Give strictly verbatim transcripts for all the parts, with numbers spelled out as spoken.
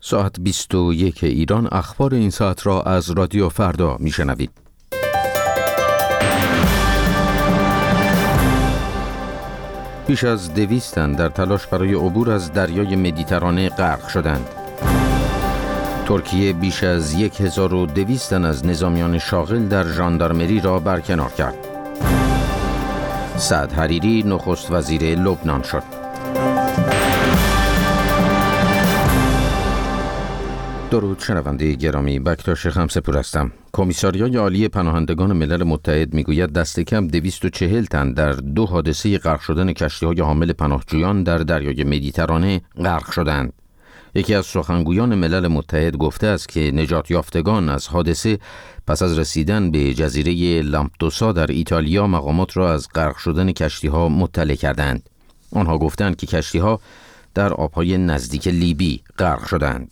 ساعت بیست و یک ایران اخبار این ساعت را از رادیو فردا میشنوید. بیش از دویست تن در تلاش برای عبور از دریای مدیترانه غرق شدند. ترکیه بیش از یک هزار و دویست تن از نظامیان شاغل در ژاندارمری را برکنار کرد. سعد حریری نخست وزیر لبنان شد. درود شنونده گرامی، بکتاش خمسه‌پور هستم. کمیساریای عالی پناهندگان ملل متحد میگوید دست کم دویست و چهل تن در دو حادثه غرق شدن کشتی‌های حامل پناهجویان در دریای مدیترانه غرق شدند. یکی از سخنگویان ملل متحد گفته است که نجات یافتگان از حادثه پس از رسیدن به جزیره لامپدوسا در ایتالیا مقامات را از غرق شدن کشتی‌ها مطلع کردند. آنها گفتند که کشتی‌ها در آب‌های نزدیک لیبی غرق شدند.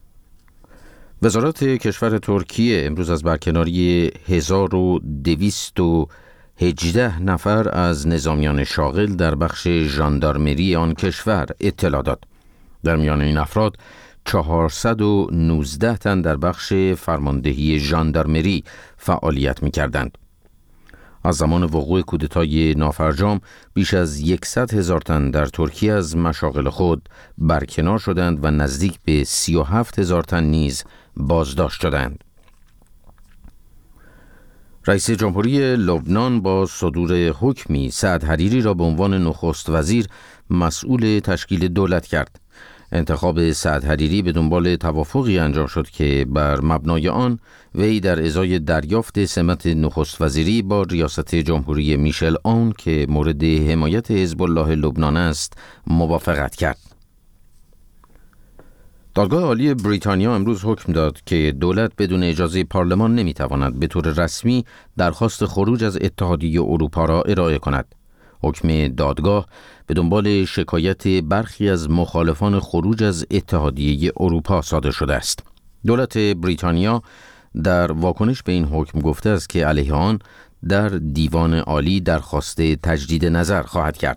وزارت کشور ترکیه امروز از برکناری هزار و دویست و هجده نفر از نظامیان شاغل در بخش ژاندارمری آن کشور اطلاع داد. در میان این افراد چهارصد و نوزده تن در بخش فرماندهی ژاندارمری فعالیت می‌کردند. از زمان وقوع کودتای نافرجام بیش از صد هزار تن در ترکیه از مشاغل خود برکنار شدند و نزدیک به سی و هفت هزار تن نیز بازداشت شدند. رئیس جمهوری لبنان با صدور حکمی سعد حریری را به عنوان نخست وزیر مسئول تشکیل دولت کرد. انتخاب سعد حریری به دنبال توافقی انجام شد که بر مبنای آن وی در ازای دریافت سمت نخست وزیری با ریاست جمهوری میشل آون که مورد حمایت حزب الله لبنان است موافقت کرد. دادگاه عالی بریتانیا امروز حکم داد که دولت بدون اجازه پارلمان نمیتواند به طور رسمی درخواست خروج از اتحادیه اروپا را ارائه کند. حکم دادگاه به دنبال شکایت برخی از مخالفان خروج از اتحادیه اروپا صادر شده است. دولت بریتانیا در واکنش به این حکم گفته است که علیه آن در دیوان عالی درخواست تجدید نظر خواهد کرد.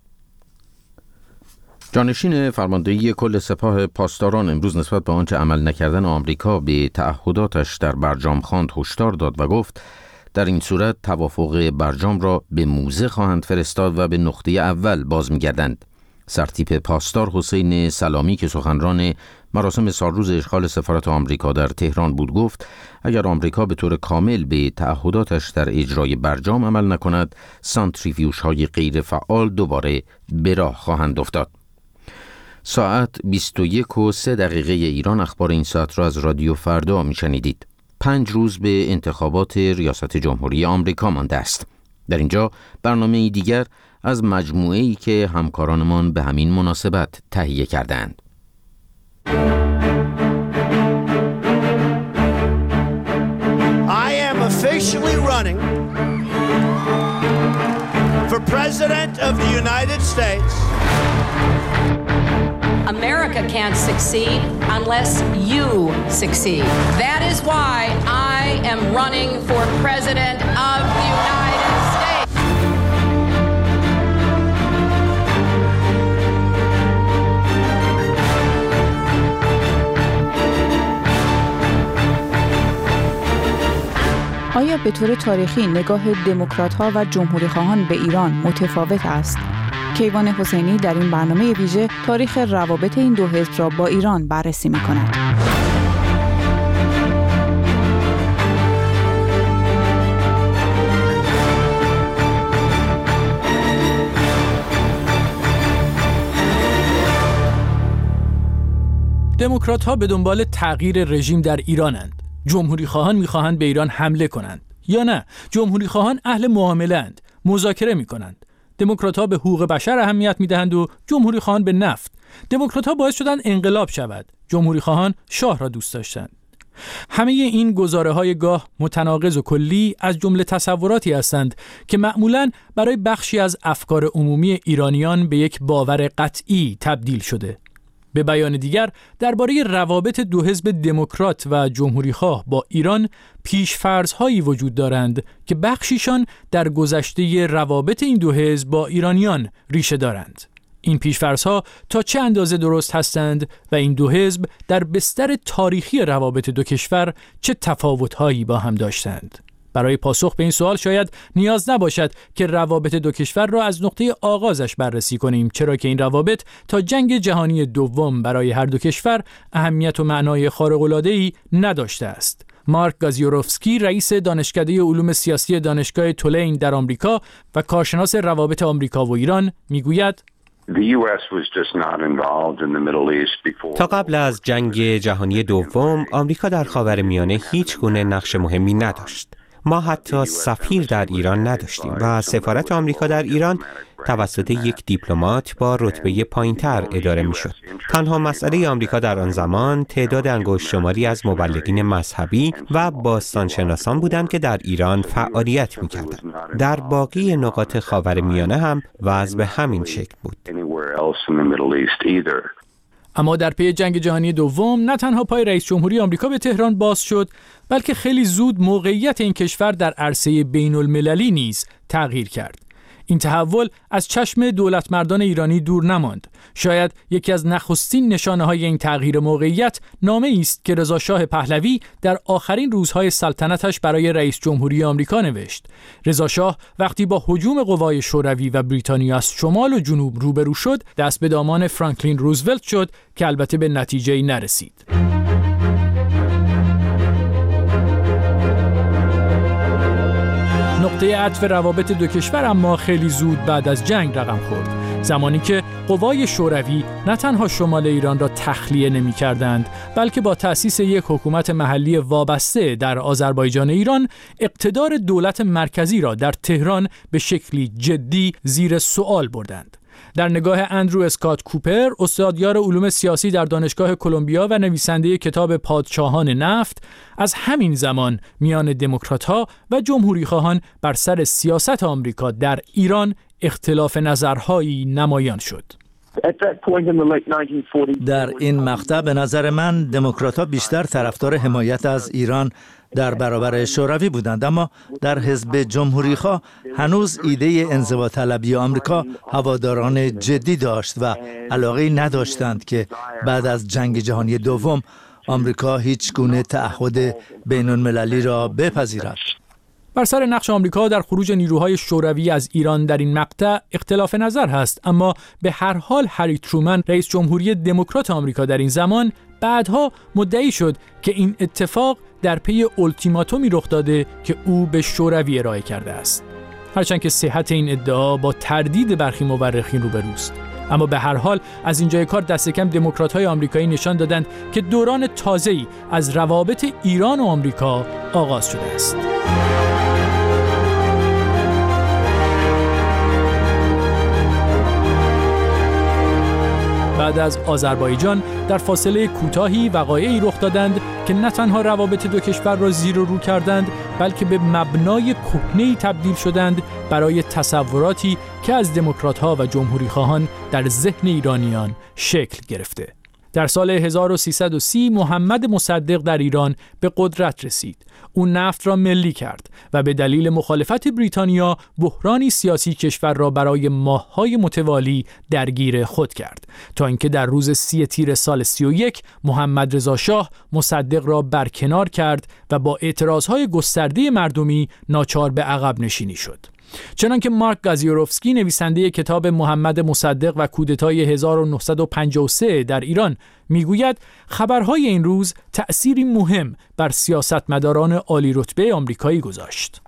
جانشین فرماندهی کل سپاه پاسداران امروز نسبت به آنچه عمل نکردن آمریکا به تعهداتش در برجام خواند هشدار داد و گفت در این صورت توافق برجام را به موزه خواهند فرستاد و به نقطه اول باز می‌گردند. سرتیپ پاسدار حسین سلامی که سخنران مراسم سالروز اشغال سفارت آمریکا در تهران بود گفت اگر آمریکا به طور کامل به تعهداتش در اجرای برجام عمل نکند سانتریفیوژهای غیر فعال دوباره به راه خواهند افتاد. ساعت بیست و یک و سه دقیقه ایران اخبار این ساعت را از رادیو فردا میشنیدید. پنج روز به انتخابات ریاست جمهوری آمریکا مانده است. در اینجا برنامه دیگر از مجموعه‌ای که همکارانمان به همین مناسبت تهیه کردند. I am officially running for President of the United States. America can't succeed unless you succeed. That is why I am running for President of the United States. آیا به طور تاریخی نگاه دموکرات‌ها و جمهوری‌خواهان به ایران متفاوت است؟ کیوان حسینی در این برنامه ویژه تاریخ روابط این دو حزب را با ایران بررسی می‌کند. دموکرات‌ها به دنبال تغییر رژیم در ایرانند. جمهوری‌خواهان می‌خواهند به ایران حمله کنند یا نه؟ جمهوری‌خواهان اهل معامله‌اند، مذاکره می‌کنند. دموکرات‌ها به حقوق بشر اهمیت می‌دهند و جمهوری‌خواهان به نفت. دموکرات‌ها باعث شدند انقلاب شود. جمهوری‌خواهان شاه را دوست داشتند. همه این گزاره‌های گاه متناقض و کلی از جمله تصوراتی هستند که معمولاً برای بخشی از افکار عمومی ایرانیان به یک باور قطعی تبدیل شده. به بیان دیگر درباره روابط دو حزب دموکرات و جمهوری‌خواه با ایران پیش‌فرض‌هایی وجود دارند که بخشیشان در گذشته روابط این دو حزب با ایرانیان ریشه دارند. این پیش‌فرض‌ها تا چه اندازه درست هستند و این دو حزب در بستر تاریخی روابط دو کشور چه تفاوت‌هایی با هم داشتند؟ برای پاسخ به این سوال شاید نیاز نباشد که روابط دو کشور را از نقطه آغازش بررسی کنیم، چرا که این روابط تا جنگ جهانی دوم برای هر دو کشور اهمیت و معنای خارق‌العاده‌ای نداشته است. مارک گازیوروفسکی، رئیس دانشکده علوم سیاسی دانشگاه تولین در آمریکا و کارشناس روابط آمریکا و ایران، میگوید تا قبل از جنگ جهانی دوم، آمریکا در خاورمیانه هیچ گونه نقش مهمی نداشت. ما حتی سفیر در ایران نداشتیم و سفارت آمریکا در ایران توسط یک دیپلمات با رتبه پایین‌تر اداره می‌شد. تنها مسئله آمریکا در آن زمان تعداد انگشت شماری از مبلغین مذهبی و باستانشناسان بودند که در ایران فعالیت می‌کردند. در باقی نقاط خاورمیانه هم وضع به همین شکل بود. اما در پی جنگ جهانی دوم نه تنها پای رئیس جمهوری آمریکا به تهران باز شد، بلکه خیلی زود موقعیت این کشور در عرصه بین المللی نیز تغییر کرد. این تحول از چشم دولتمردان ایرانی دور نماند. شاید یکی از نخستین نشانه‌های این تغییر موقعیت نامه‌ای است که رضا شاه پهلوی در آخرین روزهای سلطنتش برای رئیس جمهوری آمریکا نوشت. رضا شاه وقتی با هجوم قوای شوروی و بریتانیا از شمال و جنوب روبرو شد، دست به دامان فرانکلین روزولت شد که البته به نتیجه‌ای نرسید. نقطه عطف روابط دو کشور اما خیلی زود بعد از جنگ رقم خورد، زمانی که قوای شوروی نه تنها شمال ایران را تخلیه نمی کردند، بلکه با تأسیس یک حکومت محلی وابسته در آذربایجان ایران اقتدار دولت مرکزی را در تهران به شکلی جدی زیر سوال بردند. در نگاه اندرو اسکات کوپر، استادیار علوم سیاسی در دانشگاه کلمبیا و نویسنده کتاب پادشاهان نفت، از همین زمان میان دموکرات‌ها و جمهوری‌خواهان بر سر سیاست آمریکا در ایران اختلاف نظرهایی نمایان شد. در این مقطع به نظر من دموکرات‌ها بیشتر طرفدار حمایت از ایران در برابر شوروی بودند، اما در حزب جمهوری‌خواه هنوز ایده انزواطلبی آمریکا هواداران جدی داشت و علاقه‌ای نداشتند که بعد از جنگ جهانی دوم آمریکا هیچ گونه تعهد بین‌المللی را بپذیرد. بر سر نقش آمریکا در خروج نیروهای شوروی از ایران در این مقطع اختلاف نظر هست، اما به هر حال هری ترومن، رئیس جمهوری دموکرات آمریکا در این زمان، بعدها مدعی شد که این اتفاق در پی اولتیماتومی رخ داده که او به شوروی ارائه کرده است. هرچند که صحت این ادعا با تردید برخی مورخین روبروست، اما به هر حال از اینجای کار دست کم دموکرات‌های آمریکایی نشان دادند که دوران تازه‌ای از روابط ایران و آمریکا آغاز شده است. بعد از آذربایجان در فاصله کوتاهی وقایعی رخ دادند که نه تنها روابط دو کشور را زیر و رو کردند، بلکه به مبنای کهنه‌ای تبدیل شدند برای تصوراتی که از دموکرات‌ها و جمهوری‌خواهان در ذهن ایرانیان شکل گرفته. در سال هزار و سیصد و سی محمد مصدق در ایران به قدرت رسید. او نفت را ملی کرد و به دلیل مخالفت بریتانیا بحرانی سیاسی کشور را برای ماه‌های متوالی درگیر خود کرد، تا اینکه در روز سی تیر سال سی و یک محمد رضا شاه مصدق را برکنار کرد و با اعتراضهای گسترده مردمی ناچار به عقب نشینی شد. چنانکه مارک گازیوروفسکی، نویسنده کتاب محمد مصدق و کودتای هزار و نهصد و پنجاه و سه در ایران، میگوید خبرهای این روز تأثیری مهم بر سیاستمداران عالی رتبه آمریکایی گذاشت.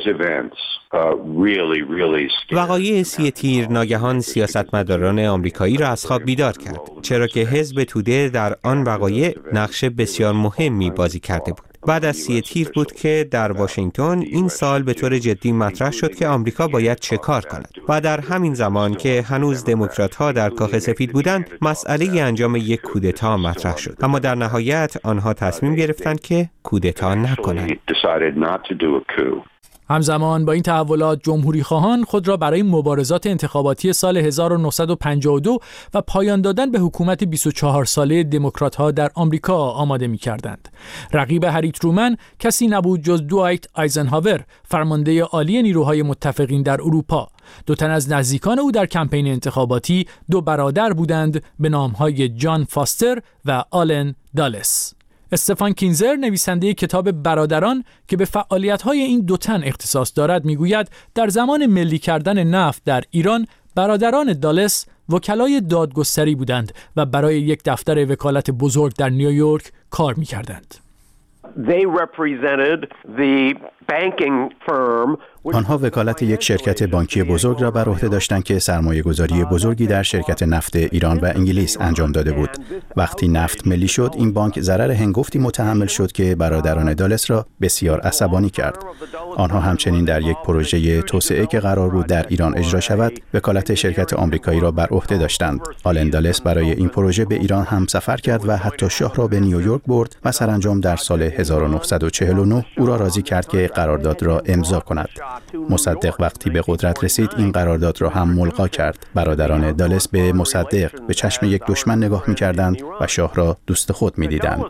وقایع سی تیر ناگهان سیاستمداران آمریکایی را از خواب بیدار کرد، چرا که حزب توده در آن وقایع نقش بسیار مهمی بازی کرده بود. بعد از سی تیر بود که در واشنگتن این سال به طور جدی مطرح شد که آمریکا باید چه کار کند و در همین زمان که هنوز دموکرات‌ها در کاخ سفید بودند، مسئله انجام یک کودتا مطرح شد، اما در نهایت آنها تصمیم گرفتند که کودتا نکنند. همزمان با این تحولات جمهوری خواهان خود را برای مبارزات انتخاباتی سال هزار و نهصد و پنجاه و دو و پایان دادن به حکومت بیست و چهار ساله دموکرات‌ها در آمریکا آماده می‌کردند. رقیب هری ترومن کسی نبود جز دوایت آیزنهاور، فرمانده عالی نیروهای متفقین در اروپا. دو تن از نزدیکان او در کمپین انتخاباتی دو برادر بودند به نام‌های جان فاستر و آلن دالس. استفان کینزر نویسنده کتاب برادران که به فعالیت‌های این دو تن اختصاص دارد میگوید در زمان ملی کردن نفت در ایران برادران دالس وکلای دادگستری بودند و برای یک دفتر وکالت بزرگ در نیویورک کار می‌کردند. They represented the banking firm. آنها وکالت یک شرکت بانکی بزرگ را بر عهده داشتند که سرمایه‌گذاری بزرگی در شرکت نفت ایران و انگلیس انجام داده بود. وقتی نفت ملی شد، این بانک ضرر هنگفتی متحمل شد که برادران دالس را بسیار عصبانی کرد. آنها همچنین در یک پروژه توسعه که قرار بود در ایران اجرا شود، وکالت شرکت آمریکایی را بر عهده داشتند. آلن دالس برای این پروژه به ایران هم سفر کرد و حتی شاه را به نیویورک برد و سرانجام در سال هزار و نهصد و چهل و نه او را راضی کرد که قرارداد را امضا کند. مصدق وقتی به قدرت رسید این قرارداد را هم ملغا کرد. برادران دالس به مصدق به چشم یک دشمن نگاه می‌کردند و شاه را دوست خود می‌دیدند.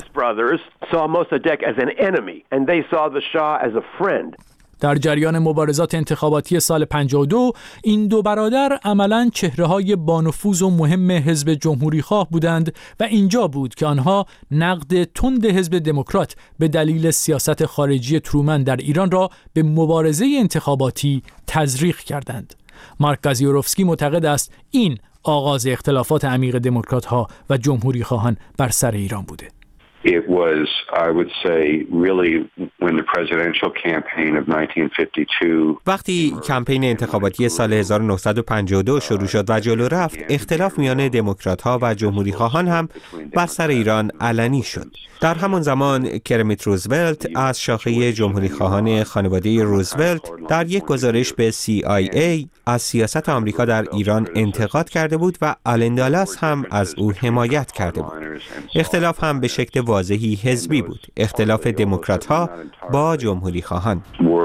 در جریان مبارزات انتخاباتی سال پنجاه و دو این دو برادر عملاً چهره‌های بانفوذ و مهم حزب جمهوری‌خواه بودند و اینجا بود که آنها نقد تند حزب دموکرات به دلیل سیاست خارجی ترومن در ایران را به مبارزه انتخاباتی تزریق کردند. مارک گازیوروفسکی معتقد است این آغاز اختلافات عمیق دموکرات‌ها و جمهوری‌خواهان بر سر ایران بوده. It was, I would say, really when the presidential campaign of nineteen fifty-two. وقتی کمپین انتخاباتی سال هزار و نهصد و پنجاه و دو شروع شد و جلو رفت، اختلاف میان دموکرات‌ها و جمهوری‌خواهان هم بر سر ایران علنی شد. در همان زمان کرمیت روزولت از شاخه جمهوری‌خواهان خانواده روزولت در یک گزارش به سی آی ای از سیاست آمریکا در ایران انتقاد کرده بود و آلن دالس هم از او حمایت کرده بود. اختلاف هم به شکل واضحی حزبی بود. اختلاف دموکرات‌ها با جمهوری‌خواهان.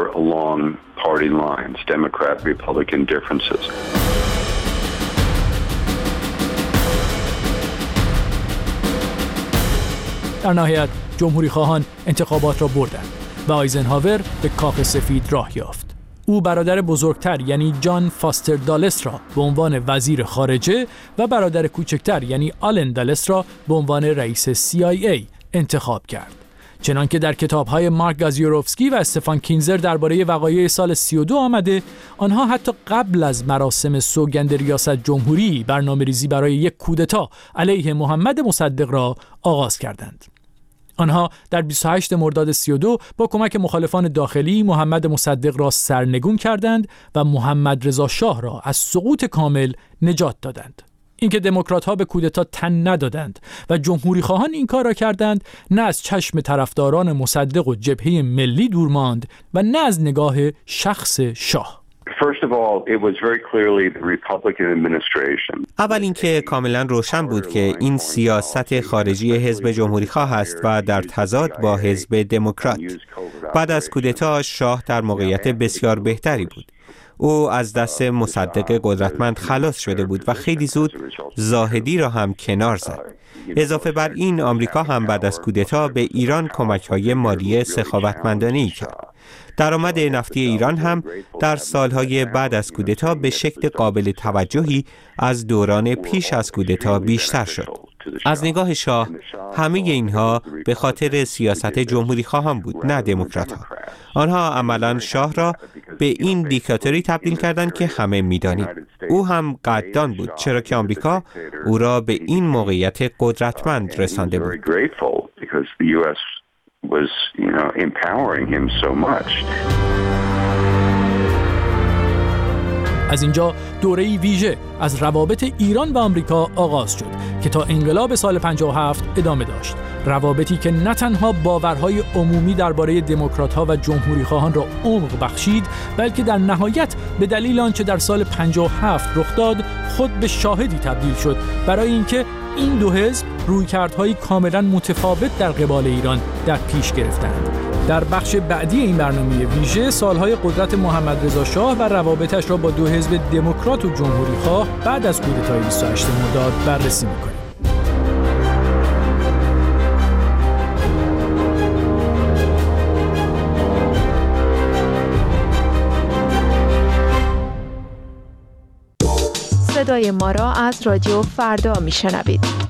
در نهایت جمهوری‌خواهان انتخابات را بردند و آیزنهاور به کاخ سفید راه یافت. او برادر بزرگتر یعنی جان فاستر دالس را به عنوان وزیر خارجه و برادر کوچکتر یعنی آلن دالس را به عنوان رئیس سی آی ای انتخاب کرد. چنانکه در کتاب‌های مارک گازیوروفسکی و استفان کینزر درباره وقایع سال سی و دو آمده، آنها حتی قبل از مراسم سوگند ریاست جمهوری برنامه‌ریزی برای یک کودتا علیه محمد مصدق را آغاز کردند. آنها در بیست و هشتم مرداد سی و دو با کمک مخالفان داخلی محمد مصدق را سرنگون کردند و محمد رضا شاه را از سقوط کامل نجات دادند. اینکه دموکرات‌ها به کودتا تن ندادند و جمهوری‌خواهان این کار را کردند، نه از چشم طرفداران مصدق و جبهه ملی دور ماند و نه از نگاه شخص شاه. اول اینکه کاملا روشن بود که این سیاست خارجی حزب جمهوری‌خواه است و در تضاد با حزب دموکرات. بعد از کودتا شاه در موقعیت بسیار بهتری بود. او از دست مصدق قدرتمند خلاص شده بود و خیلی زود زاهدی را هم کنار زد. اضافه بر این آمریکا هم بعد از کودتا به ایران کمک‌های مالی سخاوتمندانه‌ای کرد. درآمد نفتی ایران هم در سالهای بعد از کودتا به شکل قابل توجهی از دوران پیش از کودتا بیشتر شد. از نگاه شاه همه اینها به خاطر سیاست جمهوری خواهان بود، نه دموکرات ها. آنها عملاً شاه را به این دیکتاتوری تبدیل کردند که همه می‌دانیم. او هم قدردان بود، چرا که آمریکا او را به این موقعیت قدرتمند رسانده بود. was, you know, empowering him so much. از اینجا دوره‌ای ویژه از روابط ایران و آمریکا آغاز شد که تا انقلاب سال پنجاه و هفت ادامه داشت. روابطی که نه تنها باورهای عمومی درباره دموکرات‌ها و جمهوری‌خواهان را عمق بخشید، بلکه در نهایت به دلیل آنچه در سال پنجاه و هفت رخ داد، خود به شاهدی تبدیل شد برای اینکه این دو حزب رویکردهای کاملا متفاوت در قبال ایران در پیش گرفتند. در بخش بعدی این برنامه ویژه سالهای قدرت محمد رضا شاه و روابطش را با دو حزب دموکرات و جمهوری‌خواه بعد از کودتای بیست و هشتم مرداد بررسی می‌کنیم. صدای ما را از رادیو فردا میشنوید.